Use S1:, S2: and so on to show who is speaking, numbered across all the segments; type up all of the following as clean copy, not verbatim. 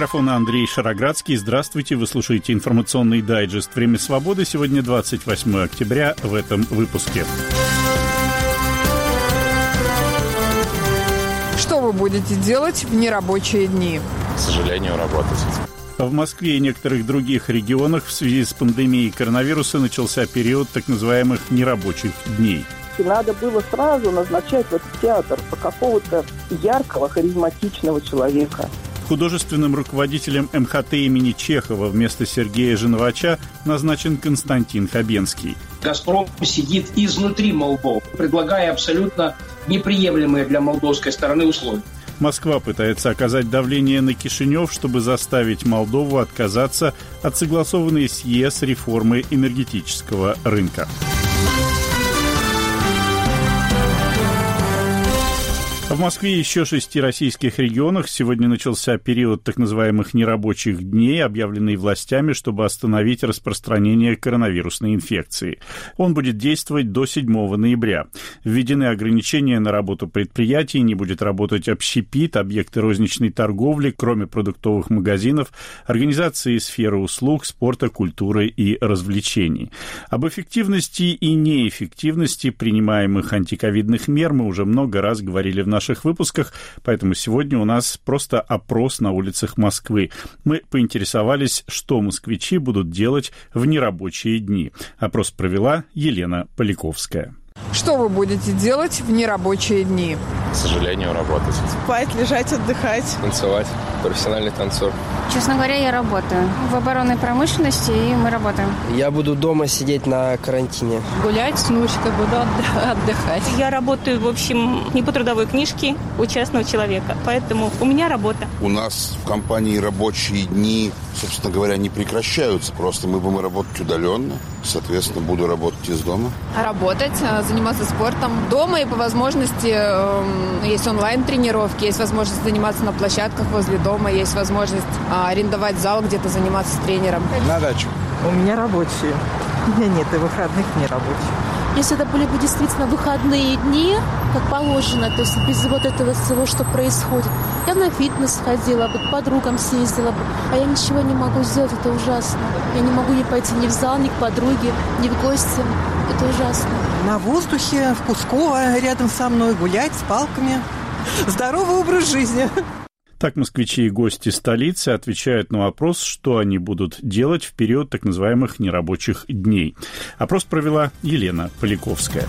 S1: микрофона Андрей Шароградский. Здравствуйте, вы слушаете информационный дайджест «Время свободы». Сегодня 28 октября в этом выпуске.
S2: Что вы будете делать в нерабочие дни?
S3: К сожалению, работать.
S1: В Москве и некоторых других регионах в связи с пандемией коронавируса начался период так называемых нерабочих дней.
S4: Надо было сразу назначать в этот театр по какого-то яркого, харизматичного человека.
S1: Художественным руководителем МХТ имени Чехова вместо Сергея Женовача назначен Константин Хабенский.
S5: «Газпром» сидит изнутри Молдовы, предлагая абсолютно неприемлемые для молдовской стороны условия.
S1: Москва пытается оказать давление на Кишинев, чтобы заставить Молдову отказаться от согласованной с ЕС реформы энергетического рынка. В Москве и еще 6 российских регионах сегодня начался период так называемых нерабочих дней, объявленный властями, чтобы остановить распространение коронавирусной инфекции. Он будет действовать до 7 ноября. Введены ограничения на работу предприятий, не будет работать общепит, объекты розничной торговли, кроме продуктовых магазинов, организации сферы услуг, спорта, культуры и развлечений. Об эффективности и неэффективности принимаемых антиковидных мер мы уже много раз говорили в наших выпусках, поэтому сегодня у нас просто опрос на улицах Москвы. Мы поинтересовались, что москвичи будут делать в нерабочие дни. Опрос провела Елена Поляковская.
S2: Что вы будете делать в нерабочие дни?
S3: К сожалению, работать.
S6: Спать, лежать, отдыхать.
S3: Танцевать. Профессиональный танцор.
S7: Честно говоря, я работаю в оборонной промышленности, и мы работаем.
S8: Я буду дома сидеть на карантине.
S6: Гулять с внучкой, буду отдыхать.
S9: Я работаю, в общем, не по трудовой книжке у частного человека, поэтому у меня работа.
S10: У нас в компании рабочие дни, собственно говоря, не прекращаются. Просто мы будем работать удаленно. Соответственно, буду работать из дома.
S2: Работать, заниматься спортом дома и по возможности есть онлайн-тренировки, есть возможность заниматься на площадках возле дома, есть возможность арендовать зал, где-то заниматься с тренером.
S10: На дачу.
S6: У меня рабочие. У меня нет и выходных, не рабочих.
S11: Если это были бы действительно выходные дни, как положено, то есть без вот этого всего, что происходит, я на фитнес ходила бы, к подругам съездила бы, а я ничего не могу сделать, это ужасно. Я не могу ни пойти ни в зал, ни к подруге, ни в гости. Это ужасно.
S6: На воздухе, в Кусково, рядом со мной, гулять с палками. Здоровый образ жизни.
S1: Так москвичи и гости столицы отвечают на вопрос, что они будут делать в период так называемых нерабочих дней. Опрос провела Елена Поляковская.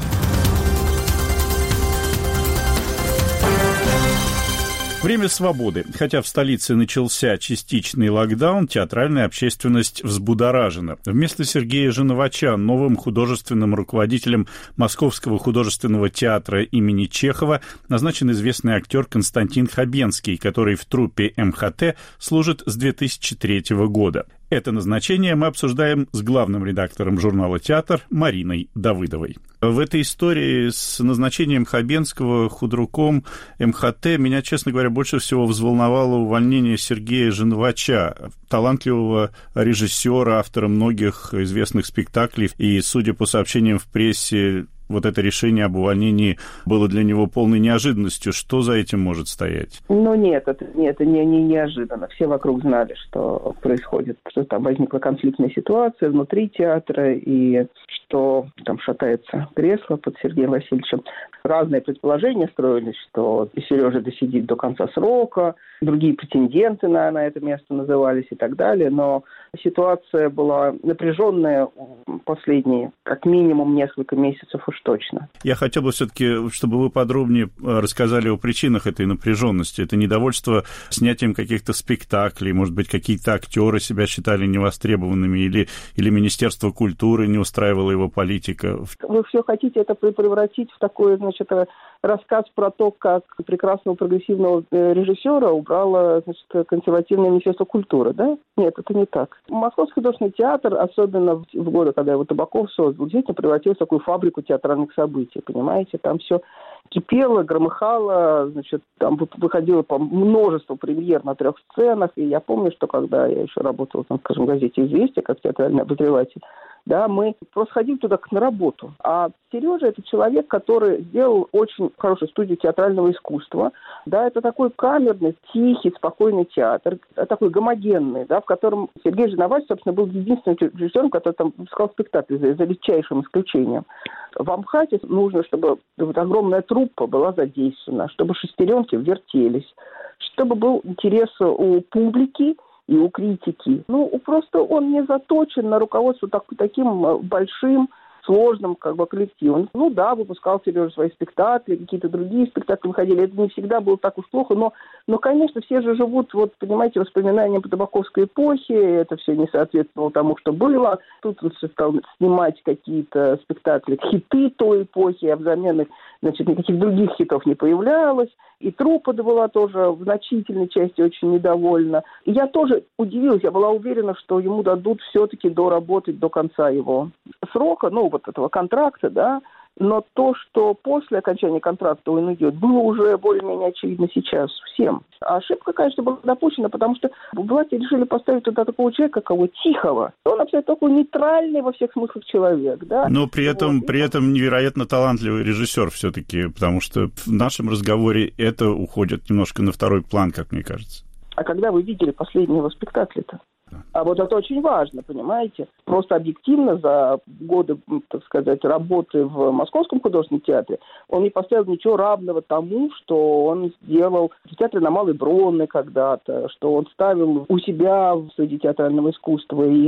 S1: Время свободы. Хотя в столице начался частичный локдаун, театральная общественность взбудоражена. Вместо Сергея Женовача новым художественным руководителем Московского художественного театра имени Чехова назначен известный актер Константин Хабенский, который в труппе МХТ служит с 2003 года. Это назначение мы обсуждаем с главным редактором журнала «Театр» Мариной Давыдовой. В этой истории с назначением Хабенского худруком МХТ меня, честно говоря, больше всего взволновало увольнение Сергея Женовача, талантливого режиссера, автора многих известных спектаклей. И, судя по сообщениям в прессе, вот это решение об увольнении было для него полной неожиданностью. Что за этим может стоять?
S4: Нет, это не неожиданно. Все вокруг знали, что происходит, что там возникла конфликтная ситуация внутри театра, и что там шатается кресло под Сергеем Васильевичем. Разные предположения строились, что Сережа досидит до конца срока, другие претенденты на это место назывались и так далее, но ситуация была напряженная последние, как минимум, несколько месяцев уж точно.
S1: Я хотел бы все-таки, чтобы вы подробнее рассказали о причинах этой напряженности. Это недовольство снятием каких-то спектаклей, может быть, какие-то актеры себя считали невостребованными, или Министерство культуры не устраивало его политика.
S4: Вы все хотите это превратить в такое, рассказ про то, как прекрасного прогрессивного режиссера убрало, консервативное Министерство культуры, да? Нет, это не так. Московский художественный театр, особенно в годы, когда его Табаков создал, действительно превратился в такую фабрику театральных событий, понимаете? Там все кипело, громыхало, там выходило по множеству премьер на 3 сценах, и я помню, что когда я еще работала, в газете «Известия», как театральный обозреватель, Да, мы просто ходили туда как на работу. А Сережа – это человек, который сделал очень хорошую студию театрального искусства. Да, это такой камерный, тихий, спокойный театр, такой гомогенный, да, в котором Сергей Женовач, собственно, был единственным режиссером, который там выпускал спектакли, за редчайшим исключением. В Амхате нужно, чтобы вот огромная труппа была задействована, чтобы шестеренки вертелись, чтобы был интерес у публики и у критики. Просто он не заточен на руководство таким большим, сложным коллективом. Выпускал Сережа свои спектакли, какие-то другие спектакли выходили. Это не всегда было так уж плохо, но, конечно, все же живут, понимаете, воспоминанием по табаковской эпохе, это все не соответствовало тому, что было. Тут он стал снимать какие-то спектакли, хиты той эпохи, а взамен их, никаких других хитов не появлялось. И труппа была тоже в значительной части очень недовольна. И я тоже удивилась, я была уверена, что ему дадут все-таки доработать до конца его срока, этого контракта, да, но то, что после окончания контракта он идет, было уже более-менее очевидно сейчас всем. А ошибка, конечно, была допущена, потому что власти решили поставить туда такого человека, тихого. Он абсолютно такой нейтральный во всех смыслах человек, да.
S1: Но при этом невероятно талантливый режиссер все-таки, потому что в нашем разговоре это уходит немножко на второй план, как мне кажется.
S4: А когда вы видели последние его спектакли-то? А вот это очень важно, понимаете? Просто объективно за годы, так сказать, работы в Московском художественном театре он не поставил ничего равного тому, что он сделал в театре на Малой Бронной когда-то, что он ставил у себя в студии театрального искусства. И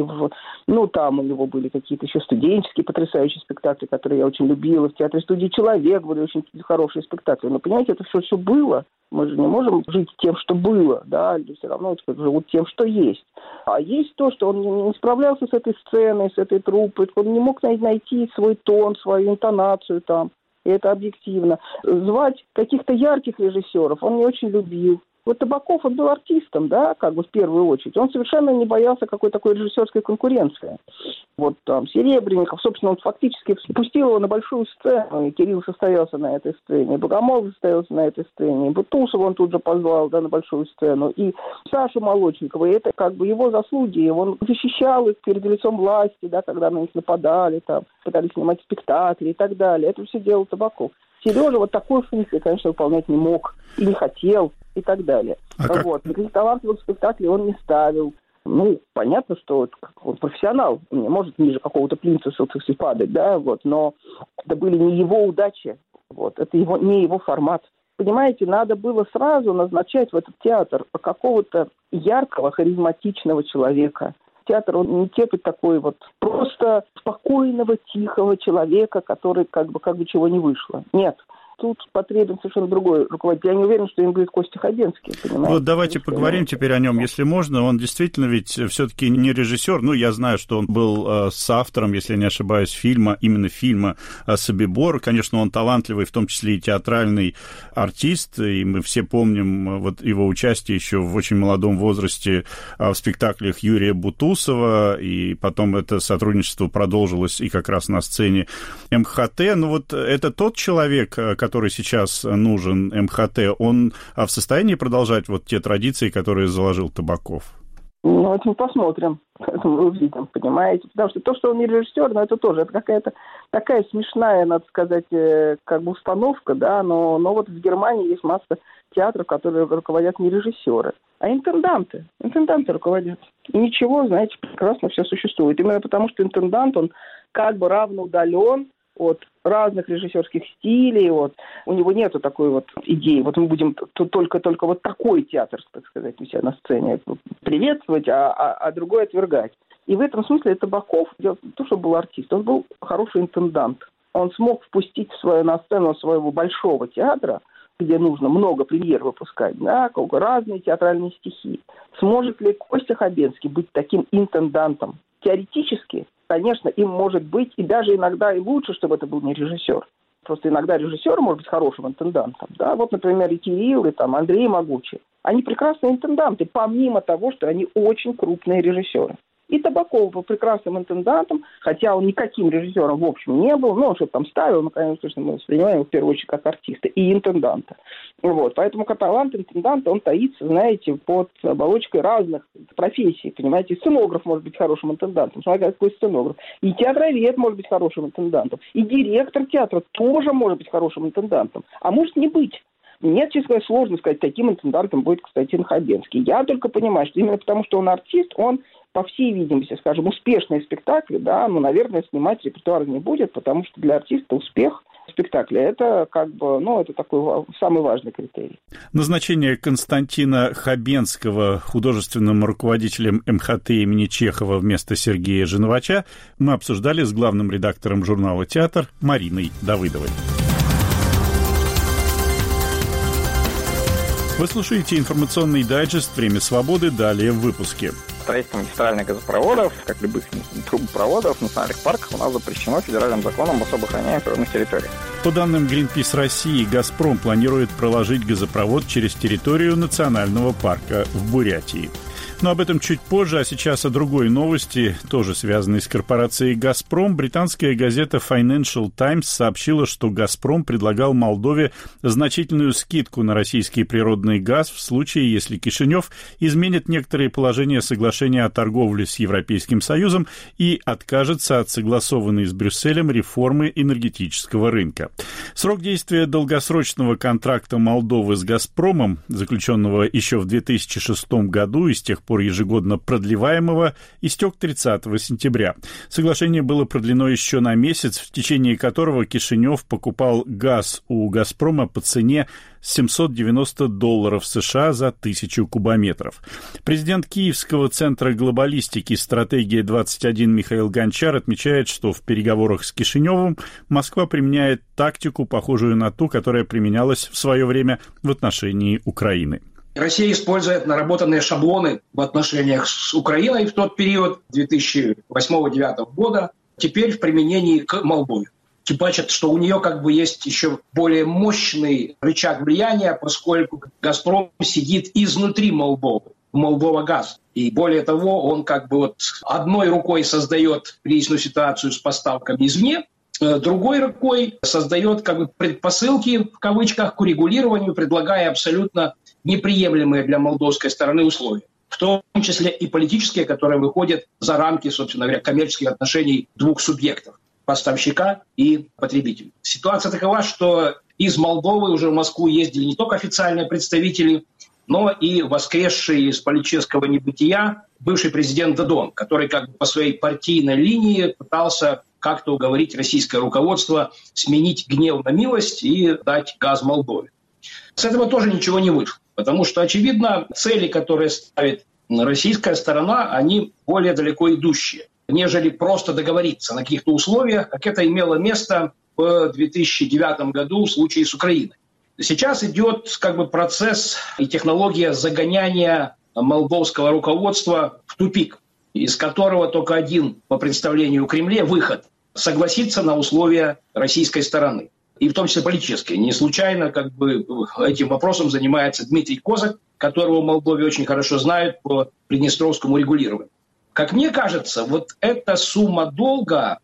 S4: там у него были какие-то еще студенческие потрясающие спектакли, которые я очень любила. В театре-студии «Человек» были очень хорошие спектакли. Но, понимаете, это все было. Мы же не можем жить тем, что было, да, люди все равно живут тем, что есть. А есть то, что он не справлялся с этой сценой, с этой труппой, он не мог найти свой тон, свою интонацию там, и это объективно. Звать каких-то ярких режиссеров он не очень любил. Табаков, он был артистом, да, в первую очередь. Он совершенно не боялся какой такой режиссерской конкуренции. Серебренников, собственно, он фактически спустил его на большую сцену, и Кирилл состоялся на этой сцене, и Богомолов состоялся на этой сцене, и Бутусова он тут же позвал, да, на большую сцену, и Сашу Молочникова, и это его заслуги, он защищал их перед лицом власти, да, когда на них нападали, пытались снимать спектакли и так далее. Это все делал Табаков. Сережа такой функции, конечно, выполнять не мог и не хотел, и так далее. Никаких талантливых спектаклей он не ставил. Понятно, что он профессионал, он не может ниже какого-то плинтуса падать, да, но это были не его удачи, это не его формат. Понимаете, надо было сразу назначать в этот театр какого-то яркого, харизматичного человека. Театр, он не терпит такой просто спокойного, тихого человека, который как бы чего не вышло. Нет. Тут потребен совершенно другой руководитель. Я не уверен, что им будет Костя Хабенский, понимаете?
S1: Давайте поговорим теперь о нем, если можно. Он действительно ведь все-таки не режиссер. Я знаю, что он был соавтором, если я не ошибаюсь, именно фильма «Собибор». Конечно, он талантливый, в том числе и театральный артист, и мы все помним его участие еще в очень молодом возрасте в спектаклях Юрия Бутусова, и потом это сотрудничество продолжилось и как раз на сцене МХТ. Это тот человек, который сейчас нужен МХТ, он в состоянии продолжать те традиции, которые заложил Табаков?
S4: Это мы посмотрим, это мы увидим, понимаете? Потому что то, что он не режиссер, это тоже, это какая-то такая смешная, надо сказать, установка, да, но в Германии есть масса театров, которые руководят не режиссеры, а интенданты руководят. И ничего, знаете, прекрасно все существует. Именно потому, что интендант, он равноудален от разных режиссерских стилей, у него нету такой идеи, мы будем только такой театр, так сказать, у себя на сцене приветствовать, а другой отвергать. И в этом смысле Табаков, то, что был артист, он был хороший интендант. Он смог впустить на сцену своего большого театра, где нужно много премьер выпускать, да, разные театральные стихи. Сможет ли Костя Хабенский быть таким интендантом? Теоретически, конечно, им может быть, и даже иногда и лучше, чтобы это был не режиссер. Просто иногда режиссер может быть хорошим интендантом. Да? Например, и Кирилл, и Андрей Могучий. Они прекрасные интенданты, помимо того, что они очень крупные режиссеры. И Табаков был прекрасным интендантом, хотя он никаким режиссером в общем не был, но он что-то там ставил, но, конечно, мы воспринимаем его в первую очередь как артиста и интенданта. Вот. Поэтому талант интенданта, он таится, знаете, под оболочкой разных профессий, понимаете. Сценограф может быть хорошим интендантом, смотря какой сценограф. И театровед может быть хорошим интендантом. И директор театра тоже может быть хорошим интендантом. А может не быть. Мне, честно говоря, сложно сказать, каким интендантом будет Константин Хабенский. Я только понимаю, что именно потому, что он артист, он, по всей видимости, скажем, успешные спектакли, да, но, наверное, снимать репертуар не будет, потому что для артиста успех спектакля – это это такой самый важный критерий.
S1: Назначение Константина Хабенского художественным руководителем МХТ имени Чехова вместо Сергея Женовача мы обсуждали с главным редактором журнала «Театр» Мариной Давыдовой. Вы слушаете информационный дайджест «Время свободы». Далее в выпуске.
S12: Строительство магистральных газопроводов, как любых трубопроводов в национальных парках, у нас запрещено федеральным законом об особо охраняемых природных территориях.
S1: По данным Greenpeace России, «Газпром» планирует проложить газопровод через территорию национального парка в Бурятии. Но об этом чуть позже, а сейчас о другой новости, тоже связанной с корпорацией «Газпром». Британская газета Financial Times сообщила, что «Газпром» предлагал Молдове значительную скидку на российский природный газ в случае, если Кишинев изменит некоторые положения соглашения о торговле с Европейским Союзом и откажется от согласованной с Брюсселем реформы энергетического рынка. Срок действия долгосрочного контракта Молдовы с «Газпромом», заключенного еще в 2006 году и с тех пор ежегодно продлеваемого, истек 30 сентября. Соглашение было продлено еще на месяц, в течение которого Кишинев покупал газ у «Газпрома» по цене $790 США за 1000 кубометров. Президент Киевского центра глобалистики «Стратегия-21» Михаил Гончар отмечает, что в переговорах с Кишиневым Москва применяет тактику, похожую на ту, которая применялась в свое время в отношении Украины.
S5: Россия использует наработанные шаблоны в отношениях с Украиной в тот период 2008-2009 года, теперь в применении к Молдове. Тем паче, что у нее есть еще более мощный рычаг влияния, поскольку «Газпром» сидит изнутри Молдовы, Молдова-газ. И более того, он одной рукой создает кризисную ситуацию с поставками извне, другой рукой создает предпосылки, в кавычках, к урегулированию, предлагая абсолютно неприемлемые для молдовской стороны условия, в том числе и политические, которые выходят за рамки, собственно говоря, коммерческих отношений двух субъектов – поставщика и потребителя. Ситуация такова, что из Молдовы уже в Москву ездили не только официальные представители, но и воскресший из политического небытия бывший президент Додон, который по своей партийной линии пытался как-то уговорить российское руководство сменить гнев на милость и дать газ Молдове. С этого тоже ничего не вышло, потому что, очевидно, цели, которые ставит российская сторона, они более далеко идущие, нежели просто договориться на каких-то условиях, как это имело место в 2009 году в случае с Украиной. Сейчас идет процесс и технология загоняния молдовского руководства в тупик, из которого только один, по представлению Кремля, выход – согласиться на условия российской стороны. И в том числе политические. Не случайно этим вопросом занимается Дмитрий Козак, которого в Молдове очень хорошо знают по приднестровскому регулированию. Как мне кажется, эта сумма долга,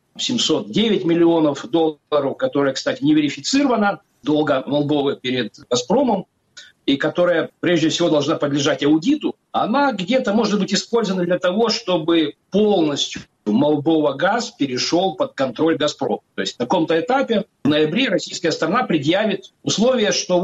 S5: 709 миллионов долларов, которая, кстати, не верифицирована, долга Молдовы перед «Газпромом», и которая, прежде всего, должна подлежать аудиту, она где-то может быть использована для того, чтобы полностью Молдова-газ перешел под контроль «Газпрома». То есть на каком-то этапе в ноябре российская сторона предъявит условия, что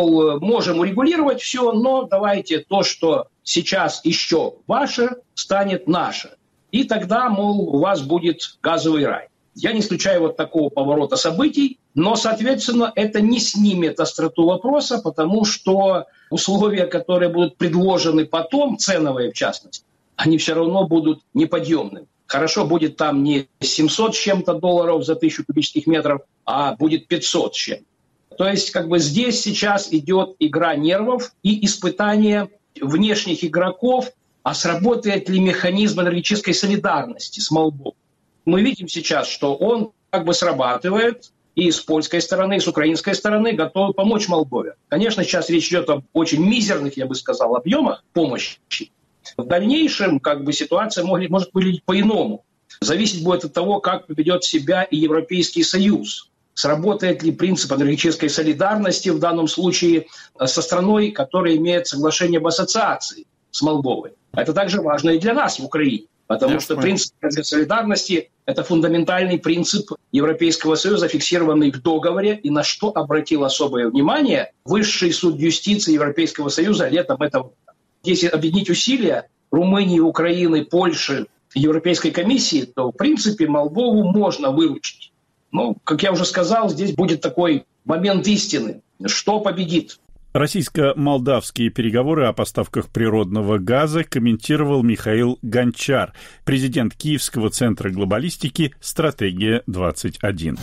S5: можем урегулировать все, но давайте то, что сейчас еще ваше, станет наше. И тогда, у вас будет газовый рай. Я не исключаю такого поворота событий, но, соответственно, это не снимет остроту вопроса, потому что условия, которые будут предложены потом, ценовые в частности, они все равно будут неподъемными. Хорошо будет там не 700 с чем-то долларов за 1000 кубических метров, а будет 500 с чем-то. То есть здесь сейчас идет игра нервов и испытание внешних игроков, а сработает ли механизм энергетической солидарности с Молдовой. Мы видим сейчас, что он срабатывает, и с польской стороны, и с украинской стороны готовы помочь Молдове. Конечно, сейчас речь идет об очень мизерных, я бы сказал, объемах помощи, В дальнейшем ситуация может выглядеть по-иному. Зависеть будет от того, как поведет себя и Европейский Союз. Сработает ли принцип энергетической солидарности в данном случае со страной, которая имеет соглашение об ассоциации с Молдовой. Это также важно и для нас в Украине, потому что принцип солидарности – это фундаментальный принцип Европейского Союза, фиксированный в договоре, и на что обратил особое внимание Высший суд юстиции Европейского Союза летом этого года. Если объединить усилия Румынии, Украины, Польши, Европейской комиссии, то, в принципе, Молдову можно выручить. Но, как я уже сказал, здесь будет такой момент истины. Что победит?
S1: Российско-молдавские переговоры о поставках природного газа комментировал Михаил Гончар, президент Киевского центра глобалистики «Стратегия-21».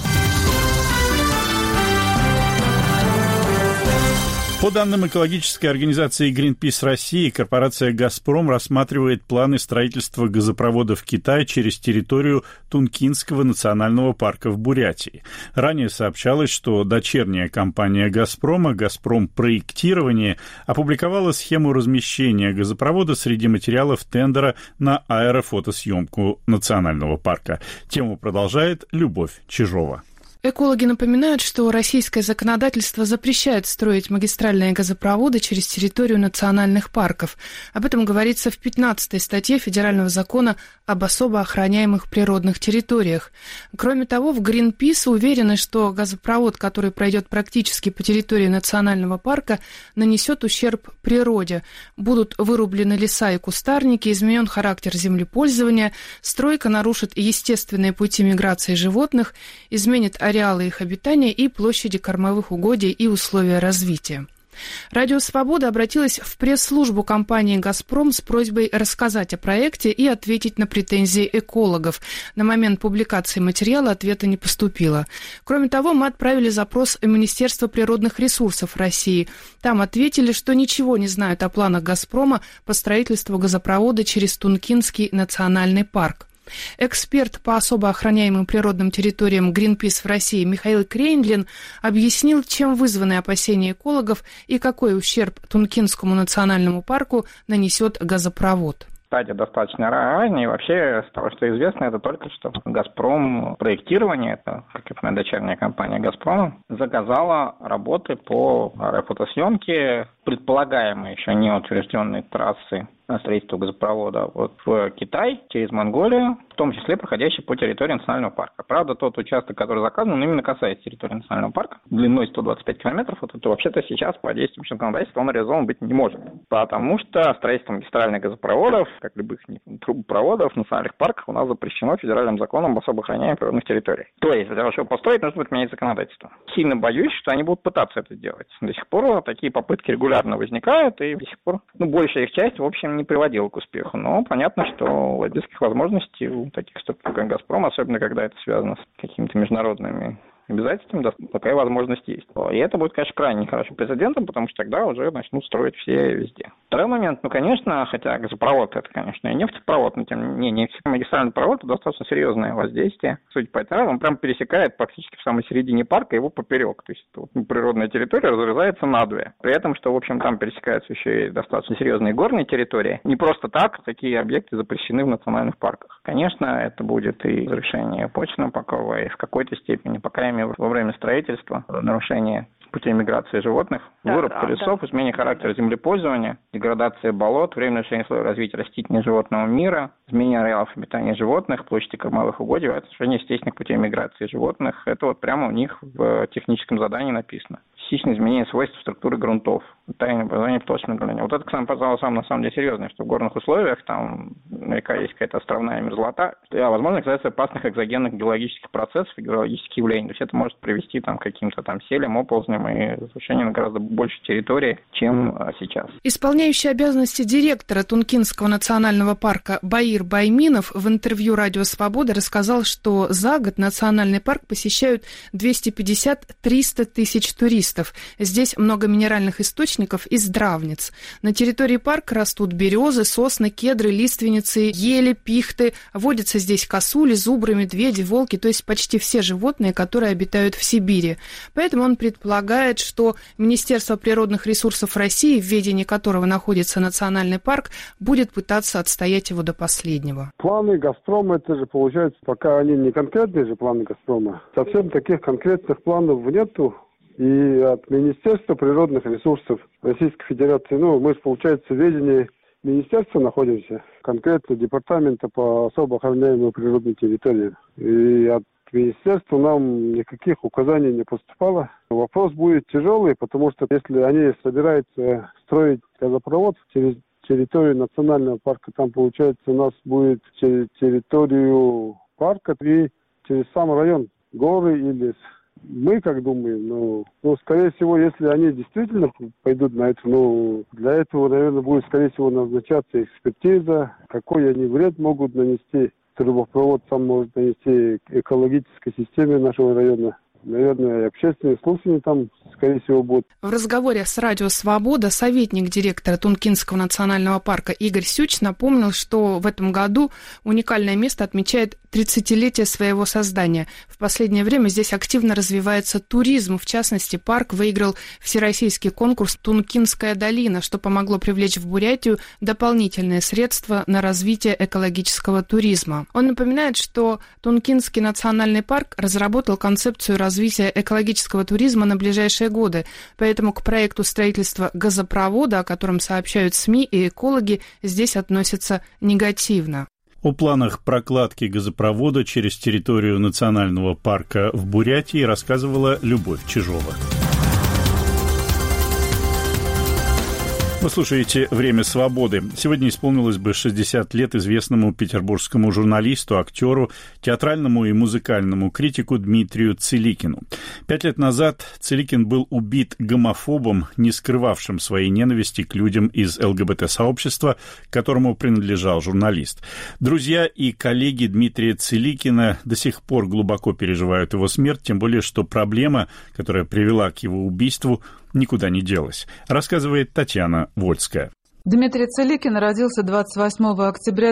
S1: По данным экологической организации Greenpeace России, корпорация «Газпром» рассматривает планы строительства газопровода в Китай через территорию Тункинского национального парка в Бурятии. Ранее сообщалось, что дочерняя компания «Газпрома» «Газпром Проектирование» опубликовала схему размещения газопровода среди материалов тендера на аэрофотосъемку национального парка. Тему продолжает Любовь Чижова.
S13: Экологи напоминают, что российское законодательство запрещает строить магистральные газопроводы через территорию национальных парков. Об этом говорится в 15-й статье Федерального закона об особо охраняемых природных территориях. Кроме того, в Greenpeace уверены, что газопровод, который пройдет практически по территории национального парка, нанесет ущерб природе. Будут вырублены леса и кустарники, изменен характер землепользования, стройка нарушит естественные пути миграции животных, изменит ареалы их обитания и площади кормовых угодий и условия развития. Радио «Свобода» обратилась в пресс-службу компании «Газпром» с просьбой рассказать о проекте и ответить на претензии экологов. На момент публикации материала ответа не поступило. Кроме того, мы отправили запрос в Министерство природных ресурсов России. Там ответили, что ничего не знают о планах «Газпрома» по строительству газопровода через Тункинский национальный парк. Эксперт по особо охраняемым природным территориям Greenpeace в России Михаил Крейндлин объяснил, чем вызваны опасения экологов и какой ущерб Тункинскому национальному парку нанесет газопровод.
S12: Стадия достаточно ранняя, и вообще, с того, что известно, это только что «Газпром Проектирование», это дочерняя компания «Газпрома», заказала работы по аэрофотосъемке предполагаемой, еще не утвержденной трассы на строительство газопровода в Китай через Монголию, в том числе проходящий по территории национального парка. Правда, тот участок, который заказан, он именно касается территории национального парка, длиной 125 километров, это вообще-то сейчас по действующему законодательству он реализован быть не может. Потому что строительство магистральных газопроводов, как любых трубопроводов в национальных парках, у нас запрещено федеральным законом об особо охраняемых природных территориях. То есть, для того, чтобы построить, нужно будет менять законодательство. Сильно боюсь, что они будут пытаться это делать. До сих пор такие попытки регулярно возникают, и до сих пор большая их часть, в общем, не приводила к успеху. Но понятно, что лоббистских возможностей у таких структур, как «Газпром», особенно когда это связано с какими-то международными обязательствами, такая возможность есть. И это будет, конечно, крайне нехорошим прецедентом, потому что тогда уже начнут строить все везде. Второй момент, конечно, хотя газопровод это, конечно, и нефтепровод, но тем не менее, магистральный провод это достаточно серьезное воздействие. Судя по этому, он прям пересекает практически в самой середине парка его поперек. То есть природная территория разрезается надвое. При этом, что, в общем, там пересекаются еще и достаточно серьезные горные территории. Не просто так такие объекты запрещены в национальных парках. Конечно, это будет и разрушение почвенного покрова, и в какой-то степени, по крайней мере, во время строительства, нарушение путей миграции животных, вырубка лесов, изменение характера землепользования, деградация болот, временное нарушение условий развития растительного и животного мира, изменение ареалов обитания животных, площади кормовых угодий, нарушение естественных путей миграции животных. Это прямо у них в техническом задании написано. Частичное изменение свойств структуры грунтов, тайное образование плотного направления. Это, кстати, пожалуй, на самом деле серьезно, что в горных условиях там наверняка есть какая-то островная мерзлота, возможно, касается опасных экзогенных геологических процессов и геологических явлений. То есть это может привести к каким-то селям, оползням и разрушению на гораздо большей территории, чем сейчас.
S13: Исполняющий обязанности директора Тункинского национального парка Баир Байминов в интервью «Радио Свобода» рассказал, что за год национальный парк посещают 250-300 тысяч туристов. туристов. Здесь много минеральных источников и здравниц. На территории парка растут березы, сосны, кедры, лиственницы, ели, пихты. Водятся здесь косули, зубры, медведи, волки, то есть почти все животные, которые обитают в Сибири. Поэтому он предполагает, что Министерство природных ресурсов России, в ведении которого находится национальный парк, будет пытаться отстоять его до последнего.
S14: Планы «Газпрома», это же получается, пока они не конкретные же планы «Газпрома», совсем таких конкретных планов нету. И от Министерства природных ресурсов Российской Федерации, мы, получается, в ведении министерства находимся, конкретно департамента по особо охраняемой природной территории. И от министерства нам никаких указаний не поступало. Вопрос будет тяжелый, потому что если они собираются строить газопровод через территорию национального парка, там, получается, у нас будет через территорию парка и через сам район, горы и лес. Мы как думаем, скорее всего, если они действительно пойдут на это, для этого, наверное, будет, скорее всего, назначаться экспертиза, какой они вред могут нанести. Трубопровод сам может нанести экологической системе нашего района. Наверное, общественные слушания там, скорее всего, будут.
S13: В разговоре с Радио Свобода советник директора Тункинского национального парка Игорь Сюч напомнил, что в этом году уникальное место отмечает 30-летие своего создания. В последнее время здесь активно развивается туризм. В частности, парк выиграл всероссийский конкурс «Тункинская долина», что помогло привлечь в Бурятию дополнительные средства на развитие экологического туризма. Он напоминает, что Тункинский национальный парк разработал концепцию развития экологического туризма на ближайшие годы. Поэтому к проекту строительства газопровода, о котором сообщают СМИ и экологи, здесь относятся негативно.
S1: О планах прокладки газопровода через территорию национального парка в Бурятии рассказывала Любовь Чижова. Вы слушаете «Время свободы». Сегодня исполнилось бы 60 лет известному петербургскому журналисту, актеру, театральному и музыкальному критику Дмитрию Циликину. 5 лет назад Циликин был убит гомофобом, не скрывавшим своей ненависти к людям из ЛГБТ-сообщества, к которому принадлежал журналист. Друзья и коллеги Дмитрия Циликина до сих пор глубоко переживают его смерть, тем более, что проблема, которая привела к его убийству, никуда не делась, рассказывает Татьяна Вольская.
S15: Дмитрий Циликин родился 28 октября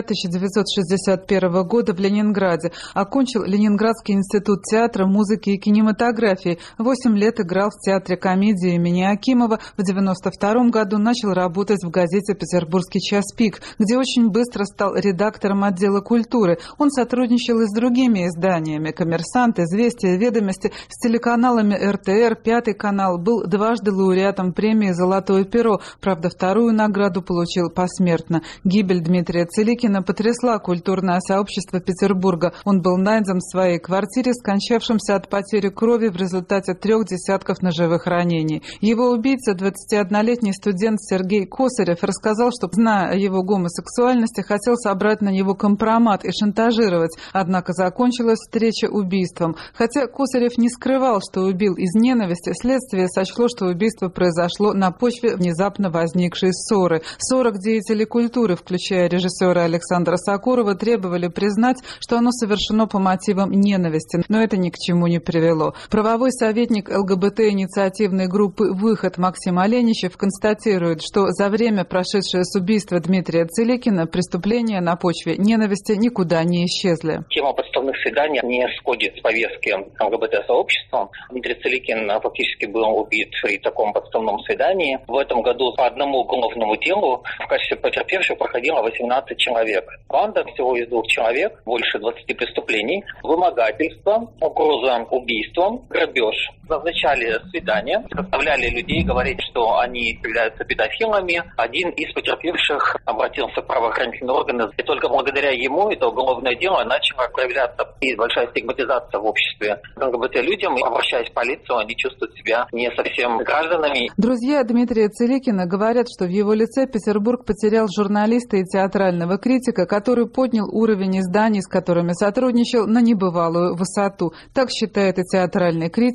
S15: 1961 года в Ленинграде. Окончил Ленинградский институт театра, музыки и кинематографии. 8 лет играл в театре комедии имени Акимова. В 1992 году начал работать в газете «Петербургский час пик», где очень быстро стал редактором отдела культуры. Он сотрудничал и с другими изданиями «Коммерсант», «Известия», «Ведомости», с телеканалами РТР, «Пятый канал». Был дважды лауреатом премии «Золотое перо». Правда, вторую награду получил посмертно. Гибель Дмитрия Циликина потрясла культурное сообщество Петербурга. Он был найден в своей квартире, скончавшимся от потери крови в результате 3 десятков ножевых ранений. Его убийца, 21-летний студент Сергей Косарев, рассказал, что, зная о его гомосексуальности, хотел собрать на него компромат и шантажировать. Однако закончилась встреча убийством. Хотя Косарев не скрывал, что убил из ненависти, следствие сочло, что убийство произошло на почве внезапно возникшей ссоры. 40 деятелей культуры, включая режиссера Александра Сокурова, требовали признать, что оно совершено по мотивам ненависти, но это ни к чему не привело. Правовой советник ЛГБТ-инициативной группы «Выход» Максим Оленичев констатирует, что за время, прошедшее с убийства Дмитрия Циликина, преступления на почве ненависти никуда не исчезли.
S16: Тема подставных свиданий не сходит с повестки ЛГБТ-сообщества. Дмитрий Циликин фактически был убит при таком подставном свидании. В этом году по одному уголовному делу в качестве потерпевших проходило 18 человек. Банда всего из 2 человек, больше 20 преступлений, вымогательство, угроза убийством, грабеж. Назначали свидания, заставляли людей говорить, что они являются педофилами. Один из потерпевших обратился в правоохранительные органы, и только благодаря ему это уголовное дело начало проявляться. И большая стигматизация в обществе. ЛГБТ-людям, обращаясь в полицию, они чувствуют себя не совсем гражданами.
S15: Друзья Дмитрия Циликина говорят, что в его лице Петербург потерял журналиста и театрального критика, который поднял уровень изданий, с которыми сотрудничал, на небывалую высоту. Так считает и театральный критик, журналист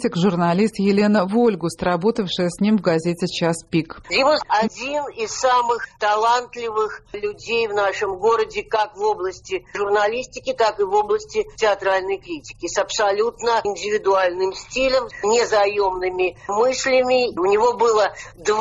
S15: журналист Елена Вольгуст, работавшая с ним в газете «Час пик».
S17: Дима один из самых талантливых людей в нашем городе, как в области журналистики, так и в области театральной критики, с абсолютно индивидуальным стилем, незаемными мыслями. У него было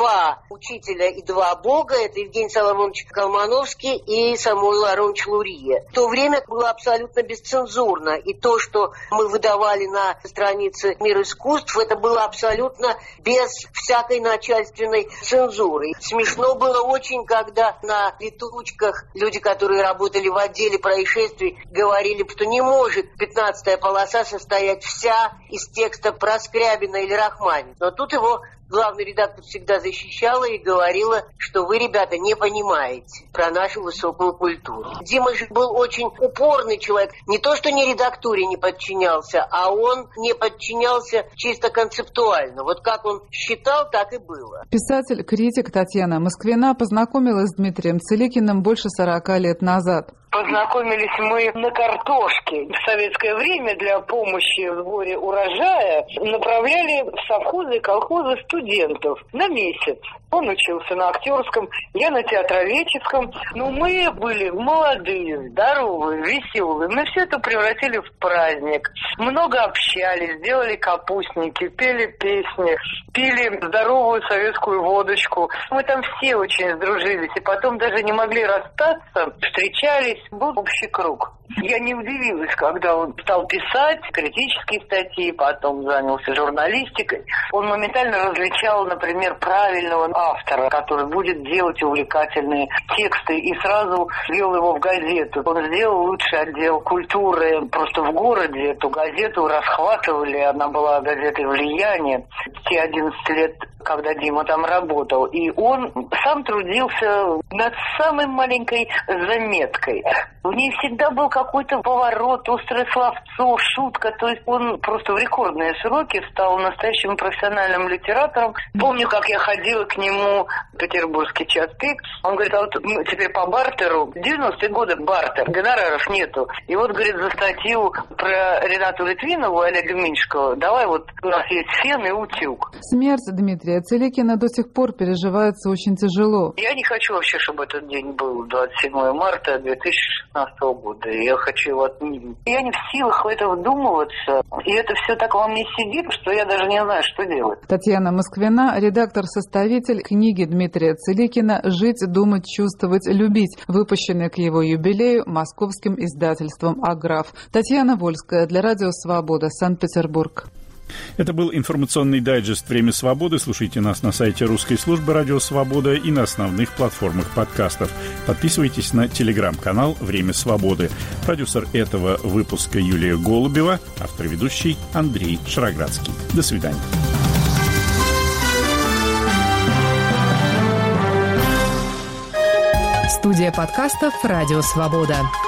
S17: 2 учителя и 2 бога. Это Евгений Соломонович Колмановский и Самуил Аронович Лурия. В то время было абсолютно бесцензурно. И то, что мы выдавали на странице «Мир искусств», это было абсолютно без всякой начальственной цензуры. Смешно было очень, когда на летучках люди, которые работали в отделе происшествий, говорили, что не может 15-я полоса состоять вся из текста про Скрябина или Рахманинова. Но тут его главный редактор всегда защищала и говорила, что вы, ребята, не понимаете про нашу высокую культуру. Дима же был очень упорный человек. Не то, что ни редактуре не подчинялся, а он не подчинялся чисто концептуально. Вот как он считал, так и было.
S15: Писатель-критик Татьяна Москвина познакомилась с Дмитрием Циликиным больше 40 лет назад.
S18: Познакомились мы на картошке. В советское время для помощи в сборе урожая направляли в совхозы и колхозы студентов на месяц. Он учился на актерском, я на театроведческом. Но мы были молодые, здоровые, веселые. Мы все это превратили в праздник. Много общались, делали капустники, пели песни, пили здоровую советскую водочку. Мы там все очень сдружились. И потом даже не могли расстаться, встречались. Был общий круг. Я не удивилась, когда он стал писать критические статьи, потом занялся журналистикой. Он моментально различал, например, правильного автора, который будет делать увлекательные тексты, и сразу ввел его в газету. Он сделал лучший отдел культуры просто в городе. Эту газету расхватывали, она была газетой «Влияние». Те 11 лет, когда Дима там работал. И он сам трудился над самой маленькой заметкой. В ней всегда был какой-то поворот, острое словцо, шутка. То есть он просто в рекордные сроки стал настоящим профессиональным литератором. Помню, как я ходила к нему в петербургский «Час пик». Он говорит, а вот мы теперь по бартеру. 90-е годы бартер, гонораров нету. И вот, говорит, за статью про Ренату Литвинову и Олега Меньшикова давай вот у нас есть фен и утюг.
S15: Смерть Дмитрия Циликина до сих пор переживается очень тяжело.
S18: Я не хочу вообще, чтобы этот день был 27 марта 2016 года. Я хочу его отменить. Я не в силах в это вдумываться. И это все так во мне сидит, что я даже не знаю, что делать.
S15: Татьяна Москвина, редактор-составитель книги Дмитрия Циликина «Жить, думать, чувствовать, любить», выпущенной к его юбилею московским издательством «Аграф». Татьяна Вольская для Радио Свобода, Санкт-Петербург.
S1: Это был информационный дайджест «Время свободы». Слушайте нас на сайте русской службы «Радио Свобода» и на основных платформах подкастов. Подписывайтесь на телеграм-канал «Время свободы». Продюсер этого выпуска Юлия Голубева, автор-ведущий Андрей Шароградский. До свидания.
S19: Студия подкастов «Радио Свобода».